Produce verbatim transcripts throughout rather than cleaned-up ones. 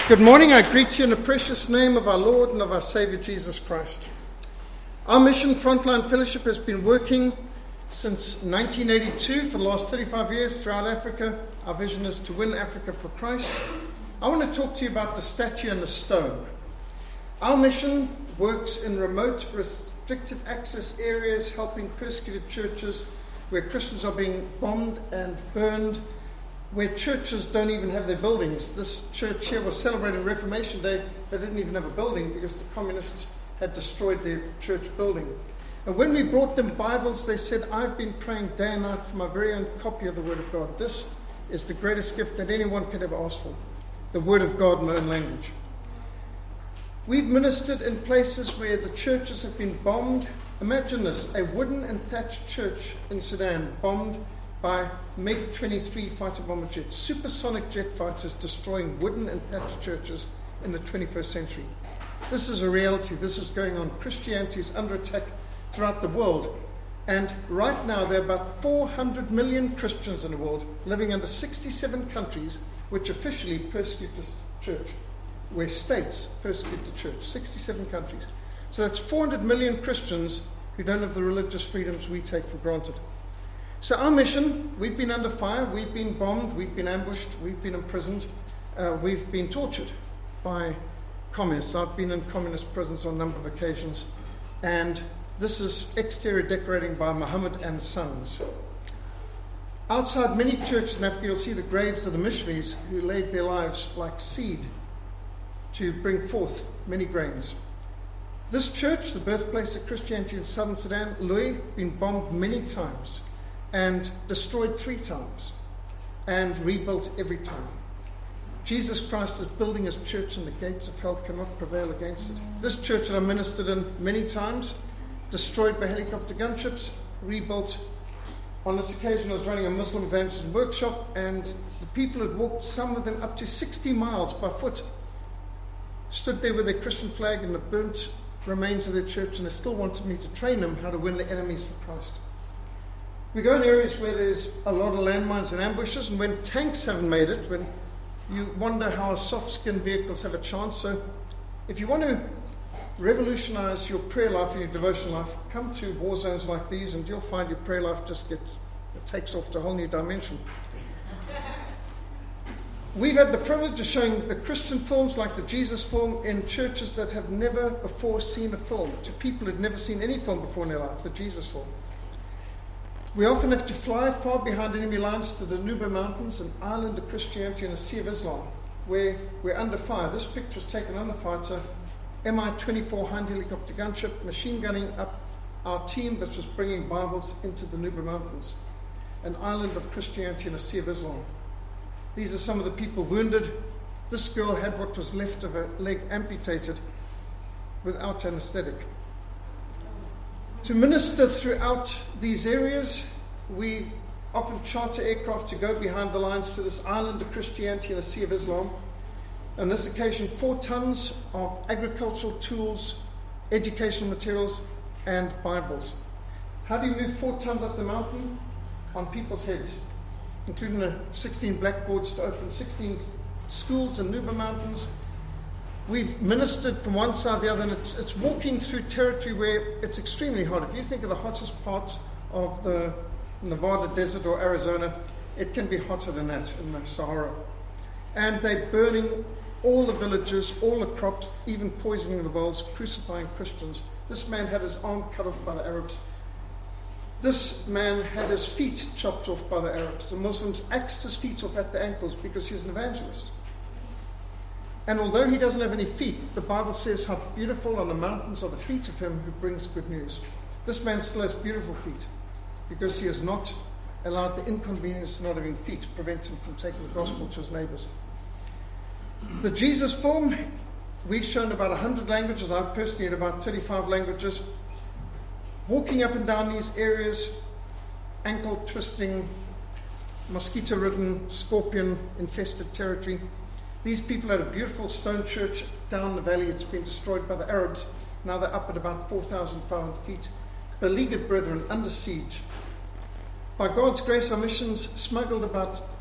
Good morning. I greet you in the precious name of our Lord and of our Savior Jesus Christ. Our mission, Frontline Fellowship, has been working since nineteen eighty-two for the last thirty-five years throughout Africa. Our vision is to win Africa for Christ. I want to talk to you about the statue and the stone. Our mission works in remote, restricted access areas, helping persecuted churches where Christians are being bombed and burned, where churches don't even have their buildings. This church here was celebrating Reformation Day. They didn't even have a building because the communists had destroyed their church building. And when we brought them Bibles, they said, I've been praying day and night for my very own copy of the Word of God. This is the greatest gift that anyone could ever ask for, the Word of God in my own language. We've ministered in places where the churches have been bombed. Imagine this, a wooden and thatched church in Sudan bombed by MiG twenty-three fighter bomber jets, supersonic jet fighters destroying wooden and thatched churches in the twenty-first century. This is a reality. This is going on. Christianity is under attack throughout the world. And right now there are about four hundred million Christians in the world living under sixty-seven countries which officially persecute the church, where states persecute the church. sixty-seven countries. So that's four hundred million Christians who don't have the religious freedoms we take for granted. So our mission, we've been under fire, we've been bombed, we've been ambushed, we've been imprisoned, uh, we've been tortured by communists. I've been in communist prisons on a number of occasions, and this is exterior decorating by Muhammad and Sons. Outside many churches in Africa, you'll see the graves of the missionaries who laid their lives like seed to bring forth many grains. This church, the birthplace of Christianity in southern Sudan, Lui, been bombed many times and destroyed three times and rebuilt every time. Jesus Christ is building his church and the gates of hell cannot prevail against it. This church that I ministered in many times, destroyed by helicopter gunships, rebuilt. On this occasion I was running a Muslim evangelism workshop, and the people had walked, some of them up to sixty miles by foot, stood there with their Christian flag and the burnt remains of their church, and they still wanted me to train them how to win the enemies for Christ. We go in areas where there's a lot of landmines and ambushes, and when tanks haven't made it, when you wonder how soft-skinned vehicles have a chance. So if you want to revolutionize your prayer life and your devotion life, come to war zones like these and you'll find your prayer life just gets, it takes off to a whole new dimension. We've had the privilege of showing the Christian films like the Jesus film in churches that have never before seen a film, to people who've never seen any film before in their life, the Jesus film. We often have to fly far behind enemy lines to the Nuba Mountains, an island of Christianity in a Sea of Islam, where we're under fire. This picture was taken under fire. It's a M I twenty-four Hind helicopter gunship machine gunning up our team that was bringing Bibles into the Nuba Mountains, an island of Christianity in a Sea of Islam. These are some of the people wounded. This girl had what was left of a leg amputated without anesthetic. To minister throughout these areas, we often charter aircraft to go behind the lines to this island of Christianity in the Sea of Islam. On this occasion, four tons of agricultural tools, educational materials, and Bibles. How do you move four tons up the mountain? On people's heads, including the sixteen blackboards to open sixteen schools in Nuba Mountains. We've ministered from one side to the other, and it's, it's walking through territory where it's extremely hot. If you think of the hottest parts of the Nevada desert or Arizona, it can be hotter than that in the Sahara. And they're burning all the villages, all the crops, even poisoning the wells, crucifying Christians. This man had his arm cut off by the Arabs. This man had his feet chopped off by the Arabs. The Muslims axed his feet off at the ankles because he's an evangelist. And although he doesn't have any feet, the Bible says how beautiful on the mountains are the feet of him who brings good news. This man still has beautiful feet because he has not allowed the inconvenience of not having feet to prevent him from taking the gospel to his neighbors. The Jesus film, we've shown about one hundred languages. I've personally had about thirty-five languages. Walking up and down these areas, ankle-twisting, mosquito-ridden, scorpion-infested territory. These people had a beautiful stone church down the valley. It's been destroyed by the Arabs. Now they're up at about four thousand five hundred feet. Beleaguered brethren, under siege. By God's grace, our missions smuggled about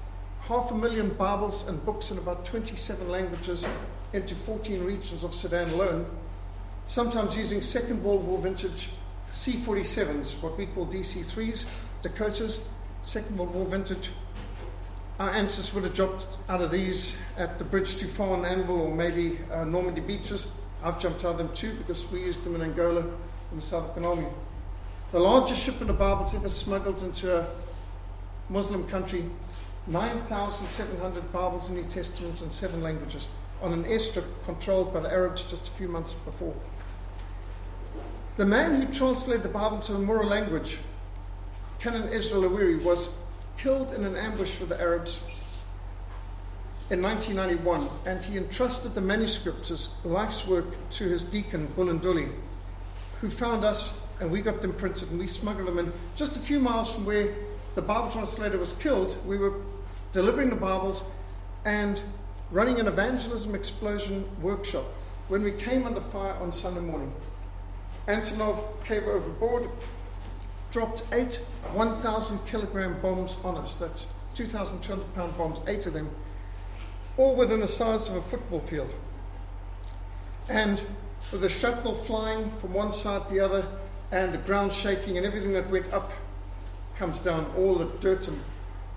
half a million Bibles and books in about twenty-seven languages into fourteen regions of Sudan alone, sometimes using Second World War vintage C forty-sevens, what we call D C threes, Dakotas, Second World War vintage. Our ancestors would have dropped out of these at the bridge to Farn Anvil or maybe uh, Normandy beaches. I've jumped out of them too because we used them in Angola in the South African Army. The largest shipment of Bibles ever smuggled into a Muslim country, nine thousand seven hundred Bibles and New Testaments in seven languages on an airstrip controlled by the Arabs just a few months before. The man who translated the Bible to the Moro language, Canon Ezra Lawiri, was killed in an ambush with the Arabs in nineteen ninety-one, and he entrusted the manuscript, his life's work, to his deacon, Bulunduli, who found us, and we got them printed, and we smuggled them in. Just a few miles from where the Bible translator was killed, we were delivering the Bibles and running an evangelism explosion workshop when we came under fire on Sunday morning. Antonov came overboard, dropped eight one thousand kilogram bombs on us. That's two thousand two hundred pound bombs, eight of them, all within the size of a football field. And with the shrapnel flying from one side to the other, and the ground shaking, and everything that went up comes down, all the dirt and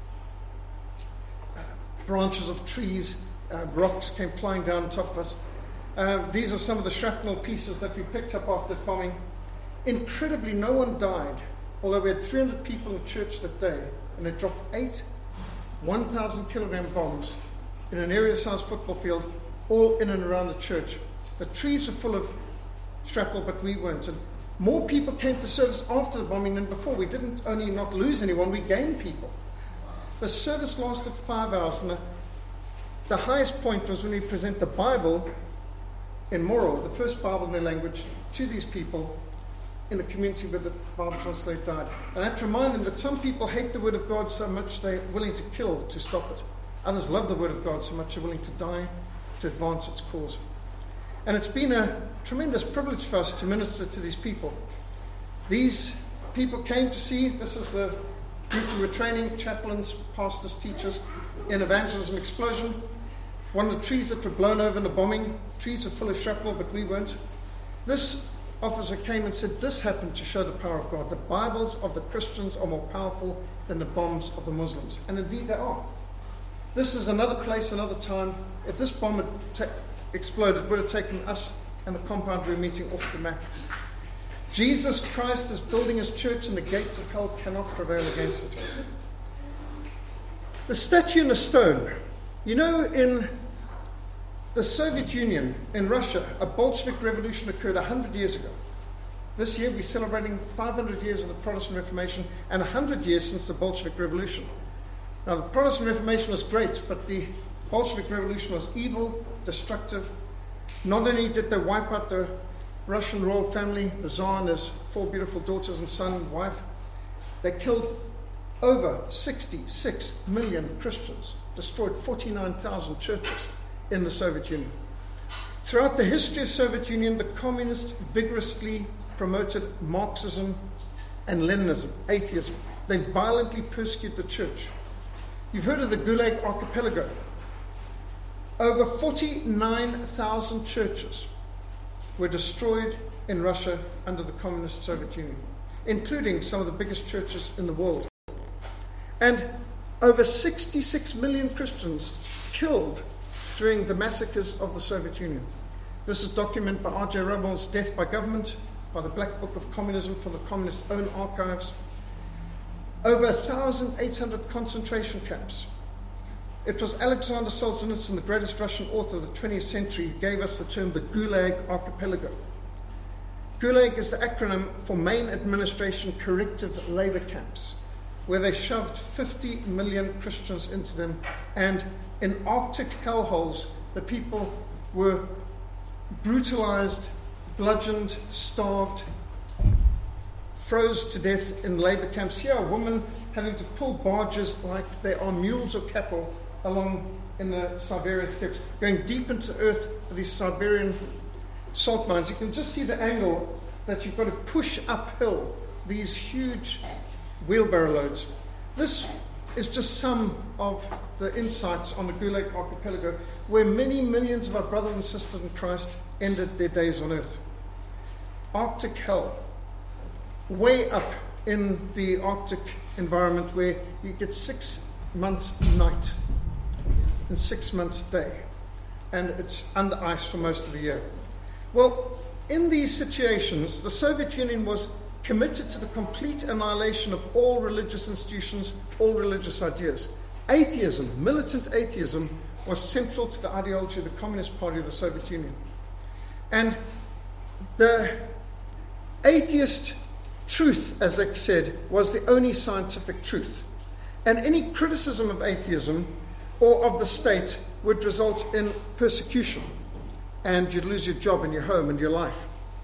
uh, branches of trees, uh, rocks came flying down on top of us. Uh, these are some of the shrapnel pieces that we picked up after bombing. Incredibly, no one died, although we had three hundred people in church that day, and they dropped eight one thousand kilogram bombs in an area-sized football field, all in and around the church. The trees were full of shrapnel, but we weren't. And more people came to service after the bombing than before. We didn't only not lose anyone, we gained people. The service lasted five hours, and the, the highest point was when we present the Bible in Moro, the first Bible in their language, to these people in a community where the Bible translator died. And I had to remind them that some people hate the Word of God so much they're willing to kill to stop it. Others love the Word of God so much they're willing to die to advance its cause. And it's been a tremendous privilege for us to minister to these people. These people came to see, this is the group who were training, chaplains, pastors, teachers, in evangelism explosion. One of the trees that were blown over in the bombing, trees were full of shrapnel, but we weren't. This officer came and said, this happened to show the power of God. The Bibles of the Christians are more powerful than the bombs of the Muslims. And indeed they are. This is another place, another time. If this bomb had ta- exploded, it would have taken us and the compound room meeting off the map. Jesus Christ is building his church, and the gates of hell cannot prevail against it. The statue in the stone. You know, in the Soviet Union, in Russia, a Bolshevik revolution occurred one hundred years ago. This year we're celebrating five hundred years of the Protestant Reformation and one hundred years since the Bolshevik Revolution. Now, the Protestant Reformation was great, but the Bolshevik Revolution was evil, destructive. Not only did they wipe out the Russian royal family, the Tsar and his four beautiful daughters and son and wife, they killed over sixty-six million Christians, destroyed forty-nine thousand churches in the Soviet Union. Throughout the history of the Soviet Union, the communists vigorously promoted Marxism and Leninism, atheism. They violently persecuted the church. You've heard of the Gulag Archipelago. Over forty-nine thousand churches were destroyed in Russia under the communist Soviet Union, including some of the biggest churches in the world. And over sixty-six million Christians killed during the massacres of the Soviet Union. This is documented by R J Rabin's Death by Government, by the Black Book of Communism from the communist own archives. Over one thousand eight hundred concentration camps. It was Alexander Solzhenitsyn, the greatest Russian author of the twentieth century, who gave us the term the Gulag Archipelago. Gulag is the acronym for Main Administration Corrective Labor Camps, where they shoved fifty million Christians into them, and in Arctic hellholes, the people were brutalized, bludgeoned, starved, froze to death in labor camps. Here, a woman having to pull barges like they are mules or cattle along in the Siberian steppes, going deep into earth for these Siberian salt mines. You can just see the angle that you've got to push uphill these huge wheelbarrow loads. This is just some of the insights on the Gulag Archipelago, where many millions of our brothers and sisters in Christ ended their days on earth. Arctic hell, way up in the Arctic environment, where you get six months night and six months day, and it's under ice for most of the year. Well, in these situations, the Soviet Union was committed to the complete annihilation of all religious institutions, all religious ideas. Atheism, militant atheism, was central to the ideology of the Communist Party of the Soviet Union. And the atheist truth, as they said, was the only scientific truth. And any criticism of atheism or of the state would result in persecution, and you'd lose your job and your home and your life.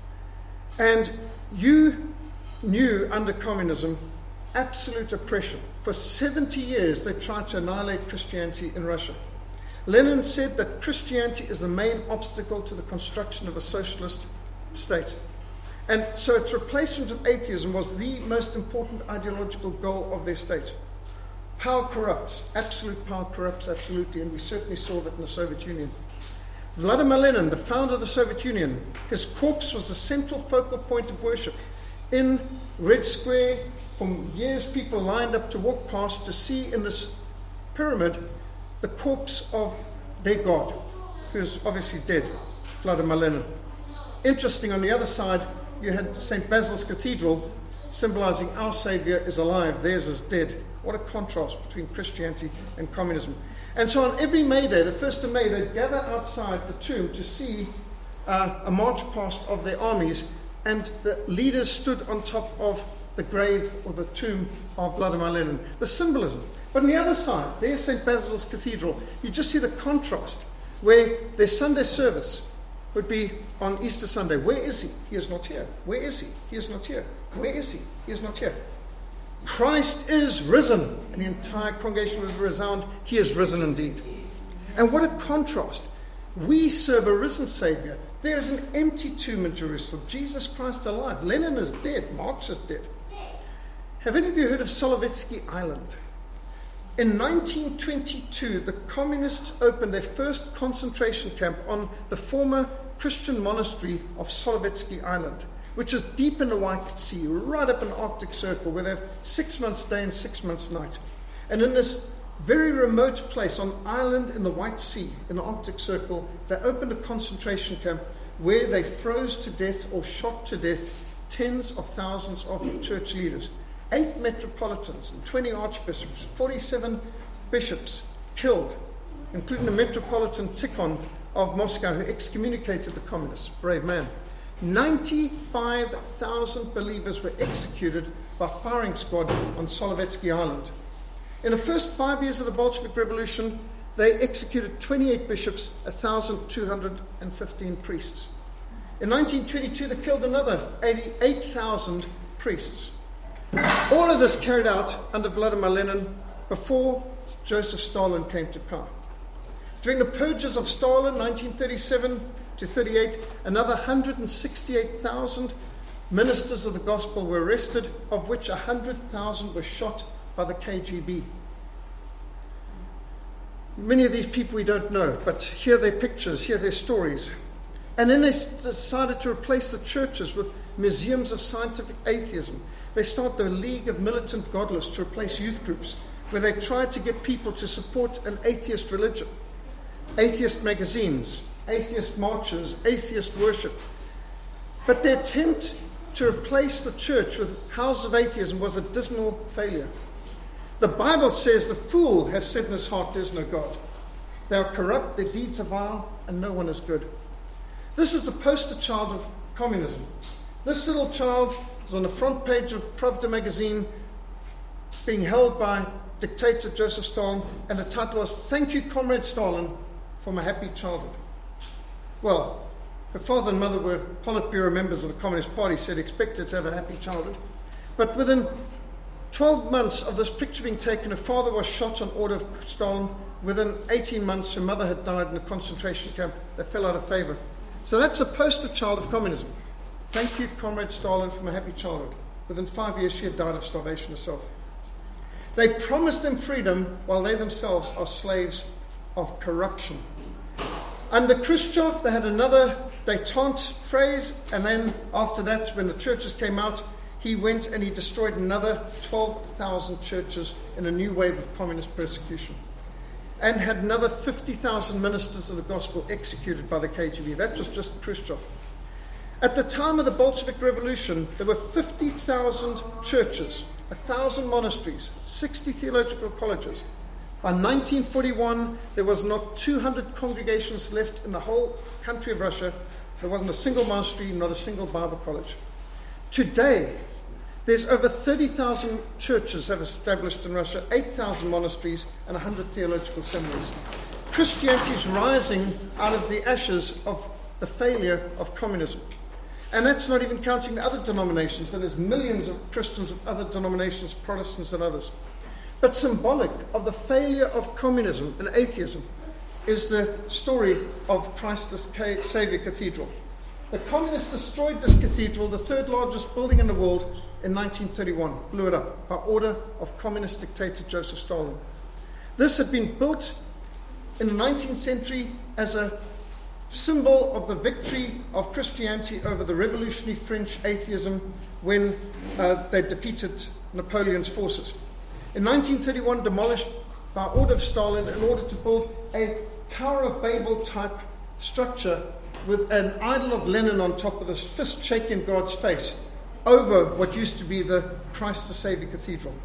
And you knew under communism absolute oppression. For seventy years they tried to annihilate Christianity in Russia. Lenin said that Christianity is the main obstacle to the construction of a socialist state. And so its replacement with atheism was the most important ideological goal of their state. Power corrupts. Absolute power corrupts, absolutely. And we certainly saw that in the Soviet Union. Vladimir Lenin, the founder of the Soviet Union, his corpse was the central focal point of worship. In Red Square, for years people lined up to walk past to see in this pyramid the corpse of their god, who's obviously dead, Vladimir Lenin. Interesting, on the other side, you had Saint Basil's Cathedral, symbolizing our Savior is alive, theirs is dead. What a contrast between Christianity and communism. And so on every May Day, the first of May, they'd gather outside the tomb to see uh, a march past of their armies, and the leaders stood on top of the grave or the tomb of Vladimir Lenin. The symbolism. But on the other side, there's Saint Basil's Cathedral. You just see the contrast, where their Sunday service would be on Easter Sunday. Where is he? He is not here. Where is he? He is not here. Where is he? He is not here. Christ is risen. And the entire congregation would resound, he is risen indeed. And what a contrast. We serve a risen Savior. There is an empty tomb in Jerusalem. Jesus Christ alive. Lenin is dead. Marx is dead. Have any of you heard of Solovetsky Island? In nineteen twenty-two, the communists opened their first concentration camp on the former Christian monastery of Solovetsky Island, which is deep in the White Sea, right up in the Arctic Circle, where they have six months day and six months night. And in this very remote place on island in the White Sea, in the Arctic Circle, they opened a concentration camp where they froze to death or shot to death tens of thousands of church leaders. Eight metropolitans and twenty archbishops, forty-seven bishops killed, including the Metropolitan Tikhon of Moscow, who excommunicated the communists. Brave man. ninety-five thousand believers were executed by firing squad on Solovetsky Island. In the first five years of the Bolshevik Revolution, they executed twenty-eight bishops, one thousand two hundred fifteen priests. In nineteen twenty-two, they killed another eighty-eight thousand priests. All of this carried out under Vladimir Lenin before Joseph Stalin came to power. During the purges of Stalin, nineteen thirty-seven to thirty-eight, another one hundred sixty-eight thousand ministers of the gospel were arrested, of which one hundred thousand were shot by the K G B. Many of these people we don't know, but here are their pictures, here are their stories. And then they decided to replace the churches with museums of scientific atheism. They started the League of Militant Godless to replace youth groups, where they tried to get people to support an atheist religion. Atheist magazines, atheist marches, atheist worship. But their attempt to replace the church with houses of atheism was a dismal failure. The Bible says the fool has said in his heart, there is no God. They are corrupt, their deeds are vile, and no one is good. This is the poster child of communism. This little child is on the front page of Pravda magazine, being held by dictator Joseph Stalin, and the title was, "Thank you, Comrade Stalin, for my happy childhood." Well, her father and mother were Politburo members of the Communist Party, said expected to have a happy childhood. But within twelve months of this picture being taken, her father was shot on order of Stalin. Within eighteen months, her mother had died in a concentration camp. They fell out of favor. So that's a poster child of communism. Thank you, Comrade Stalin, for my happy childhood. Within five years, she had died of starvation herself. They promise them freedom while they themselves are slaves of corruption. Under Khrushchev, they had another détente phrase, and then after that, when the churches came out, he went and he destroyed another twelve thousand churches in a new wave of communist persecution, and had another fifty thousand ministers of the gospel executed by the K G B. That was just Khrushchev. At the time of the Bolshevik Revolution, there were fifty thousand churches, one thousand monasteries, sixty theological colleges. By nineteen forty-one, there was not two hundred congregations left in the whole country of Russia. There wasn't a single monastery, not a single Bible college. Today, there's over thirty thousand churches have established in Russia, eight thousand monasteries, and one hundred theological seminaries. Christianity is rising out of the ashes of the failure of communism. And that's not even counting the other denominations. So there's millions of Christians of other denominations, Protestants and others. But symbolic of the failure of communism and atheism is the story of Christ the Saviour Cathedral. The communists destroyed this cathedral, the third largest building in the world, in nineteen thirty-one, blew it up by order of communist dictator Joseph Stalin. This had been built in the nineteenth century as a symbol of the victory of Christianity over the revolutionary French atheism when uh, they defeated Napoleon's forces. In nineteen thirty-one, demolished by order of Stalin in order to build a Tower of Babel type structure with an idol of Lenin on top of this fist shaking God's face over what used to be the Christ the Saviour Cathedral.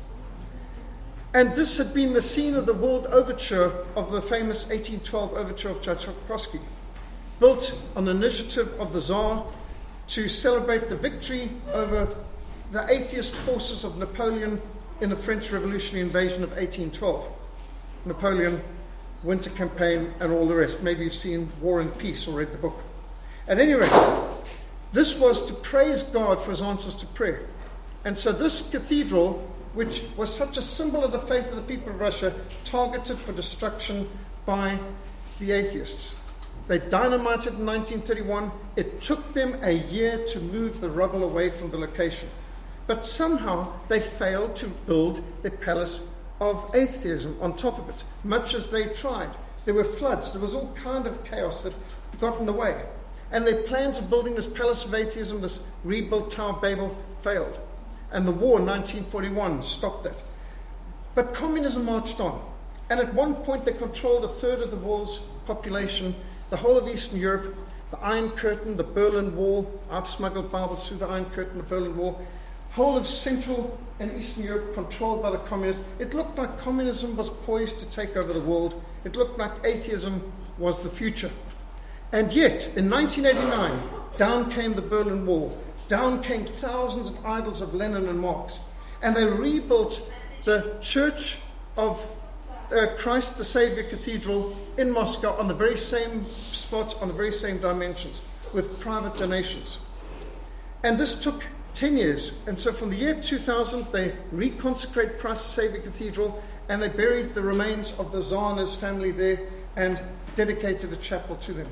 And this had been the scene of the world overture of the famous eighteen twelve overture of Tchaikovsky, built on the initiative of the Tsar to celebrate the victory over the atheist forces of Napoleon in the French revolutionary invasion of eighteen twelve. Napoleon, Winter Campaign, and all the rest. Maybe you've seen War and Peace or read the book. At any rate, this was to praise God for his answers to prayer. And so this cathedral, which was such a symbol of the faith of the people of Russia, targeted for destruction by the atheists. They dynamited in nineteen thirty-one. It took them a year to move the rubble away from the location. But somehow they failed to build a palace of atheism on top of it, much as they tried. There were floods. There was all kind of chaos that got in the way. And their plans of building this palace of atheism, this rebuilt Tower of Babel, failed. And the war in nineteen forty-one stopped that. But communism marched on. And at one point they controlled a third of the world's population, the whole of Eastern Europe, the Iron Curtain, the Berlin Wall. I've smuggled Bibles through the Iron Curtain, the Berlin Wall. Whole of Central and Eastern Europe controlled by the communists. It looked like communism was poised to take over the world. It looked like atheism was the future. And yet, in nineteen eighty-nine, down came the Berlin Wall. Down came thousands of idols of Lenin and Marx. And they rebuilt the Church of uh, Christ the Saviour Cathedral in Moscow on the very same spot, on the very same dimensions, with private donations. And this took ten years. And so from the year two thousand, they reconsecrated Christ the Saviour Cathedral, and they buried the remains of the Tsar and his family there and dedicated a chapel to them.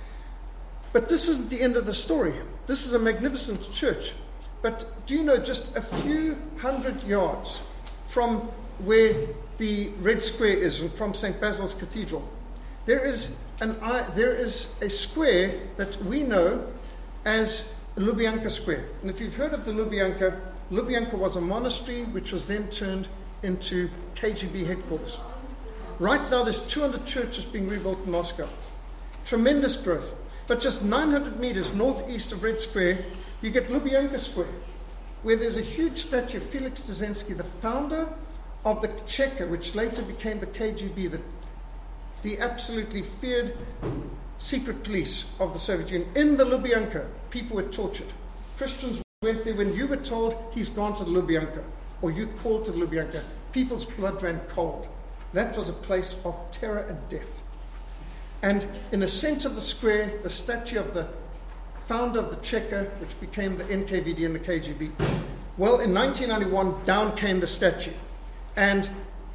But this isn't the end of the story. This is a magnificent church. But do you know, just a few hundred yards from where the Red Square is, and from Saint Basil's Cathedral, there is an there is a square that we know as Lubyanka Square. And if you've heard of the Lubyanka, Lubyanka was a monastery which was then turned into K G B headquarters. Right now there's two hundred churches being rebuilt in Moscow. Tremendous growth. But just nine hundred meters northeast of Red Square, you get Lubyanka Square, where there's a huge statue of Felix Dzerzhinsky, the founder of the Cheka, which later became the K G B, the, the absolutely feared secret police of the Soviet Union. In the Lubyanka, people were tortured. Christians went there when you were told he's gone to the Lubyanka, or you called to the Lubyanka. People's blood ran cold. That was a place of terror and death. And in the center of the square, the statue of the founder of the Cheka, which became the N K V D and the K G B. Well, in nineteen ninety-one, down came the statue. And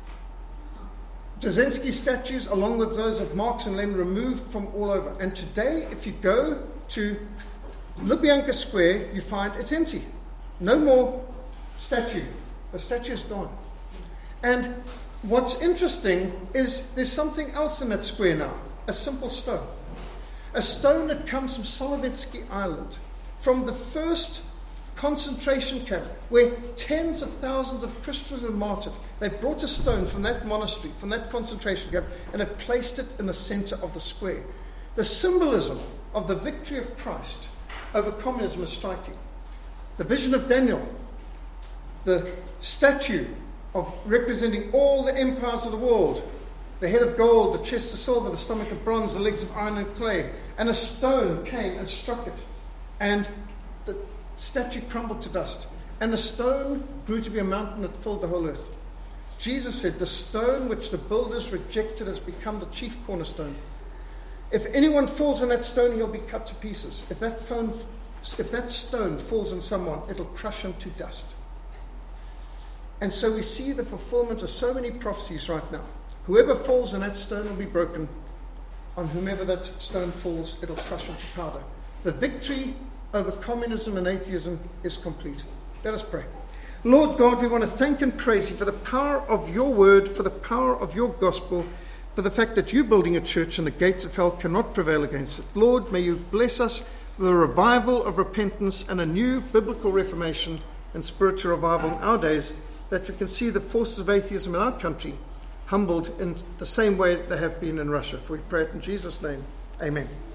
Dzerzhinsky's statues, along with those of Marx and Lenin, removed from all over. And today, if you go to Lubyanka Square, you find it's empty. No more statue. The statue is gone. And what's interesting is there's something else in that square now. A simple stone. A stone that comes from Solovetsky Island, from the first concentration camp, where tens of thousands of Christians were martyred. They brought a stone from that monastery, from that concentration camp, and have placed it in the center of the square. The symbolism of the victory of Christ over communism is striking. The vision of Daniel, the statue of representing all the empires of the world, the head of gold, the chest of silver, the stomach of bronze, the legs of iron and clay, and a stone came and struck it, and the statue crumbled to dust, and the stone grew to be a mountain that filled the whole earth. Jesus said, the stone which the builders rejected has become the chief cornerstone. If anyone falls on that stone, he'll be cut to pieces. If that, phone, if that stone falls on someone, it'll crush him to dust. And so we see the fulfillment of so many prophecies right now. Whoever falls on that stone will be broken. On whomever that stone falls, it'll crush him to powder. The victory over communism and atheism is complete. Let us pray. Lord God, we want to thank and praise you for the power of your word, for the power of your gospel, for the fact that you're building a church and the gates of hell cannot prevail against it. Lord, may you bless us with a revival of repentance and a new biblical reformation and spiritual revival in our days, that we can see the forces of atheism in our country humbled in the same way they have been in Russia. For we pray it in Jesus' name. Amen.